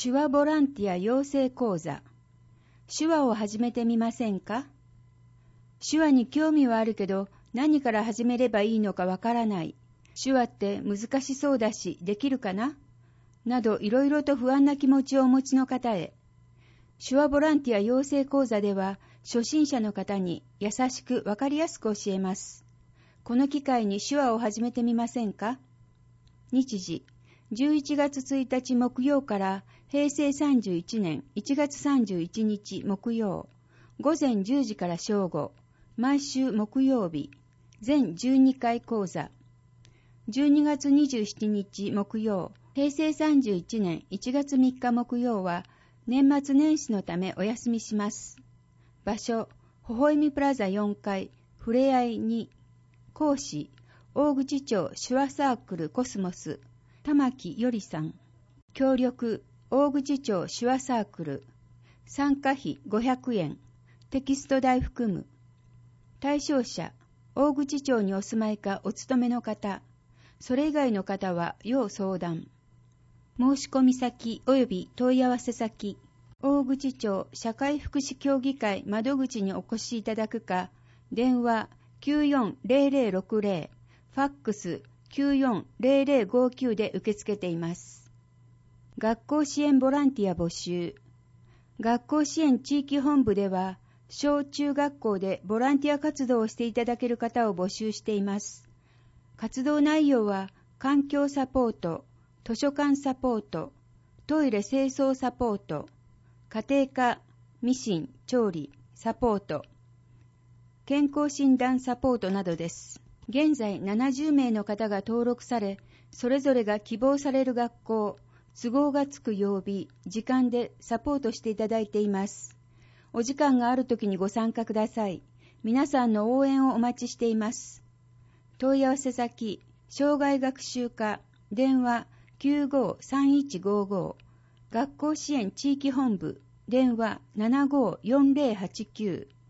手話ボランティア養成講座。手話を始めてみませんか？手話に興味はあるけど何から始めればいいのかわからない。手話って難しそうだしできるかな？などいろいろと不安な気持ちをお持ちの方へ。手話ボランティア養成講座では初心者の方に優しくわかりやすく教えます。この機会に手話を始めてみませんか？日時11月1日木曜から平成31年1月31日木曜、午前10時から正午、毎週木曜日、全12回講座。12月27日木曜、平成31年1月3日木曜は年末年始のためお休みします。場所、微笑みプラザ4階、ふれあい2。講師、大口町手話サークルコスモス、玉木よりさん。協力、大口町手話サークル。参加費500円。テキスト代含む。対象者、大口町にお住まいかお勤めの方。それ以外の方は要相談。申し込み先及び問い合わせ先、大口町社会福祉協議会窓口にお越しいただくか、電話940060、ファックス940059で受け付けています。学校支援ボランティア募集。学校支援地域本部では、小中学校でボランティア活動をしていただける方を募集しています。活動内容は、環境サポート、図書館サポート、トイレ清掃サポート、家庭科、ミシン、調理、サポート、健康診断サポートなどです。現在70名の方が登録され、それぞれが希望される学校、都合がつく曜日、時間でサポートしていただいています。お時間があるときにご参加ください。皆さんの応援をお待ちしています。問い合わせ先、障害学習課、電話953155、学校支援地域本部、電話754089。